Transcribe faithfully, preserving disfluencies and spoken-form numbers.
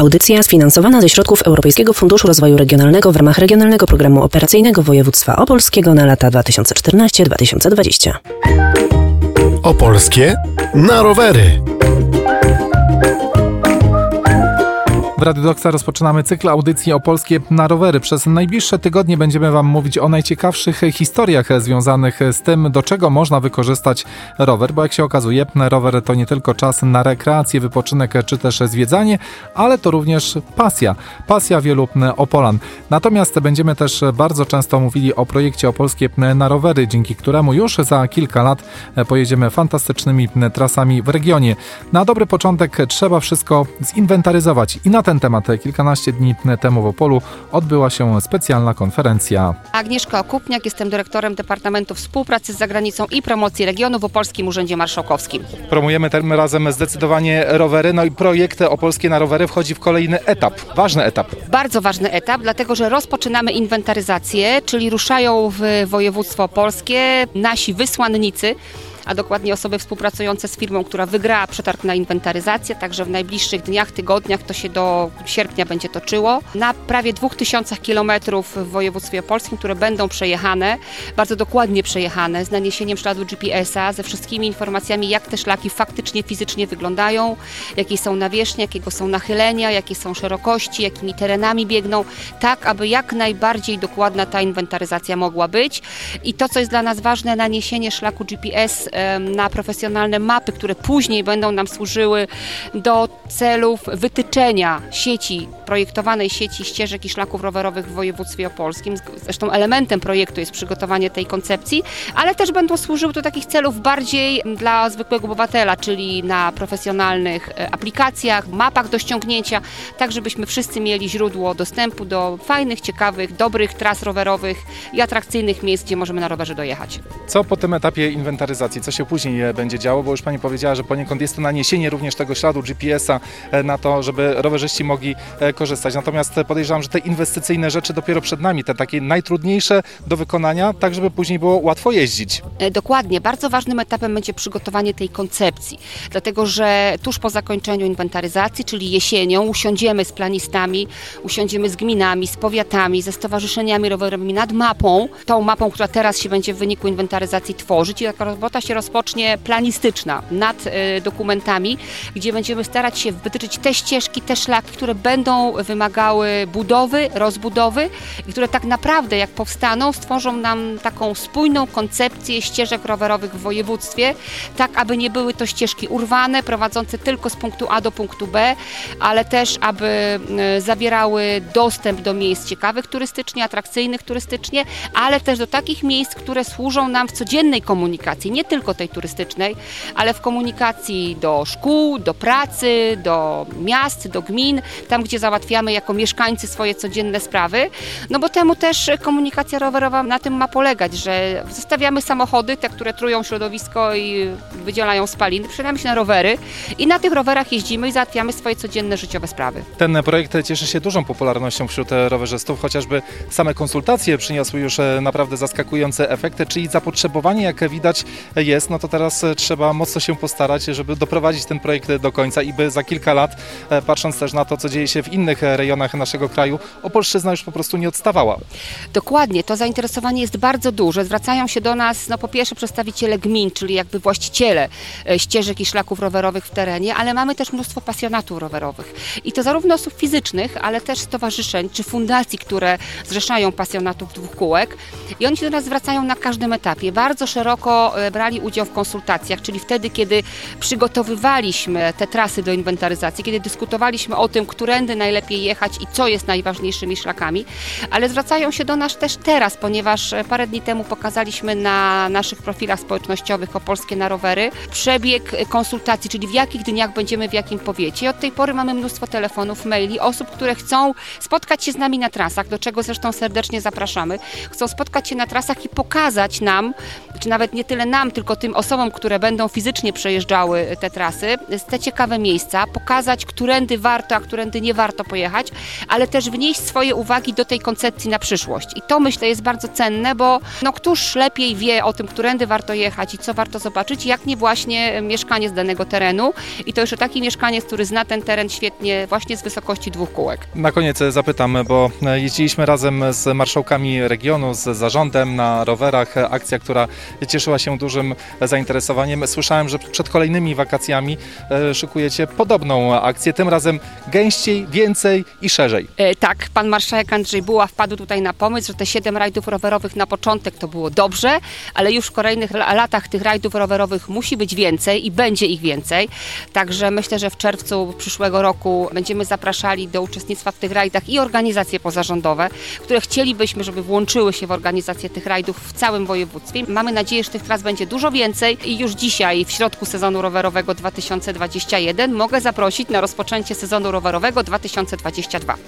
Audycja sfinansowana ze środków Europejskiego Funduszu Rozwoju Regionalnego w ramach Regionalnego Programu Operacyjnego Województwa Opolskiego na lata dwa tysiące czternaście do dwa tysiące dwadzieścia. Opolskie na rowery. W Radiu Doksa rozpoczynamy cykl audycji Opolskie na rowery. Przez najbliższe tygodnie będziemy Wam mówić o najciekawszych historiach związanych z tym, do czego można wykorzystać rower, bo jak się okazuje, rower to nie tylko czas na rekreację, wypoczynek czy też zwiedzanie, ale to również pasja. Pasja wielu Opolan. Natomiast będziemy też bardzo często mówili o projekcie Opolskie na rowery, dzięki któremu już za kilka lat pojedziemy fantastycznymi trasami w regionie. Na dobry początek trzeba wszystko zinwentaryzować i na ten temat kilkanaście dni temu w Opolu odbyła się specjalna konferencja. Agnieszka Okupniak, jestem dyrektorem Departamentu Współpracy z Zagranicą i Promocji Regionu w Opolskim Urzędzie Marszałkowskim. Promujemy tym razem zdecydowanie rowery, no i projekt Opolskie na rowery wchodzi w kolejny etap, ważny etap. Bardzo ważny etap, dlatego że rozpoczynamy inwentaryzację, czyli ruszają w województwo opolskie nasi wysłannicy, a dokładnie osoby współpracujące z firmą, która wygrała przetarg na inwentaryzację, także w najbliższych dniach, tygodniach, to się do sierpnia będzie toczyło, na prawie dwóch tysiącach kilometrów w województwie opolskim, które będą przejechane, bardzo dokładnie przejechane, z naniesieniem śladu G P S a, ze wszystkimi informacjami, jak te szlaki faktycznie, fizycznie wyglądają, jakie są nawierzchnie, jakiego są nachylenia, jakie są szerokości, jakimi terenami biegną, tak aby jak najbardziej dokładna ta inwentaryzacja mogła być. I to, co jest dla nas ważne, naniesienie szlaku G P S na profesjonalne mapy, które później będą nam służyły do celów wytyczenia sieci, projektowanej sieci ścieżek i szlaków rowerowych w województwie opolskim. Zresztą elementem projektu jest przygotowanie tej koncepcji, ale też będą służyły do takich celów bardziej dla zwykłego obywatela, czyli na profesjonalnych aplikacjach, mapach do ściągnięcia, tak żebyśmy wszyscy mieli źródło dostępu do fajnych, ciekawych, dobrych tras rowerowych i atrakcyjnych miejsc, gdzie możemy na rowerze dojechać. Co po tym etapie inwentaryzacji? Co się później będzie działo? Bo już Pani powiedziała, że poniekąd jest to naniesienie również tego śladu G P S a na to, żeby rowerzyści mogli korzystać. Natomiast podejrzewam, że te inwestycyjne rzeczy dopiero przed nami, te takie najtrudniejsze do wykonania, tak żeby później było łatwo jeździć. Dokładnie. Bardzo ważnym etapem będzie przygotowanie tej koncepcji, dlatego że tuż po zakończeniu inwentaryzacji, czyli jesienią, usiądziemy z planistami, usiądziemy z gminami, z powiatami, ze stowarzyszeniami rowerowymi nad mapą, tą mapą, która teraz się będzie w wyniku inwentaryzacji tworzyć i taka robota się rozpocznie planistyczna nad y, dokumentami, gdzie będziemy starać się wytyczyć te ścieżki, te szlaki, które będą wymagały budowy, rozbudowy i które tak naprawdę jak powstaną, stworzą nam taką spójną koncepcję ścieżek rowerowych w województwie, tak aby nie były to ścieżki urwane, prowadzące tylko z punktu A do punktu B, ale też aby y, zawierały dostęp do miejsc ciekawych turystycznie, atrakcyjnych turystycznie, ale też do takich miejsc, które służą nam w codziennej komunikacji, nie tylko tej turystycznej, ale w komunikacji do szkół, do pracy, do miast, do gmin, tam gdzie załatwiamy jako mieszkańcy swoje codzienne sprawy, no bo temu też komunikacja rowerowa na tym ma polegać, że zostawiamy samochody, te, które trują środowisko i wydzielają spaliny, przesiadamy się na rowery i na tych rowerach jeździmy i załatwiamy swoje codzienne życiowe sprawy. Ten projekt cieszy się dużą popularnością wśród rowerzystów, chociażby same konsultacje przyniosły już naprawdę zaskakujące efekty, czyli zapotrzebowanie, jak widać, jest, no to teraz trzeba mocno się postarać, żeby doprowadzić ten projekt do końca i by za kilka lat, patrząc też na to, co dzieje się w innych rejonach naszego kraju, Opolszczyzna już po prostu nie odstawała. Dokładnie, to zainteresowanie jest bardzo duże. Zwracają się do nas, no po pierwsze przedstawiciele gmin, czyli jakby właściciele ścieżek i szlaków rowerowych w terenie, ale mamy też mnóstwo pasjonatów rowerowych. I to zarówno osób fizycznych, ale też stowarzyszeń czy fundacji, które zrzeszają pasjonatów dwóch kółek. I oni się do nas zwracają na każdym etapie. Bardzo szeroko brali udział w konsultacjach, czyli wtedy, kiedy przygotowywaliśmy te trasy do inwentaryzacji, kiedy dyskutowaliśmy o tym, którędy najlepiej jechać i co jest najważniejszymi szlakami, ale zwracają się do nas też teraz, ponieważ parę dni temu pokazaliśmy na naszych profilach społecznościowych Opolskie na rowery przebieg konsultacji, czyli w jakich dniach będziemy w jakim powiecie. I od tej pory mamy mnóstwo telefonów, maili, osób, które chcą spotkać się z nami na trasach, do czego zresztą serdecznie zapraszamy. Chcą spotkać się na trasach i pokazać nam, czy nawet nie tyle nam, tylko tylko tym osobom, które będą fizycznie przejeżdżały te trasy, te ciekawe miejsca, pokazać, którędy warto, a którędy nie warto pojechać, ale też wnieść swoje uwagi do tej koncepcji na przyszłość. I to, myślę, jest bardzo cenne, bo no, któż lepiej wie o tym, którędy warto jechać i co warto zobaczyć, jak nie właśnie mieszkaniec danego terenu. I to jeszcze taki mieszkaniec, który zna ten teren świetnie właśnie z wysokości dwóch kółek. Na koniec zapytam, bo jeździliśmy razem z marszałkami regionu, z zarządem na rowerach. Akcja, która cieszyła się dużym zainteresowaniem. Słyszałem, że przed kolejnymi wakacjami szykujecie podobną akcję, tym razem gęściej, więcej i szerzej. E, tak, pan marszałek Andrzej Buła wpadł tutaj na pomysł, że te siedem rajdów rowerowych na początek to było dobrze, ale już w kolejnych latach tych rajdów rowerowych musi być więcej i będzie ich więcej. Także myślę, że w czerwcu przyszłego roku będziemy zapraszali do uczestnictwa w tych rajdach i organizacje pozarządowe, które chcielibyśmy, żeby włączyły się w organizację tych rajdów w całym województwie. Mamy nadzieję, że tych tras będzie dużo więcej i już dzisiaj w środku sezonu rowerowego dwa tysiące dwudziestego pierwszego mogę zaprosić na rozpoczęcie sezonu rowerowego dwa tysiące dwudziestego drugiego.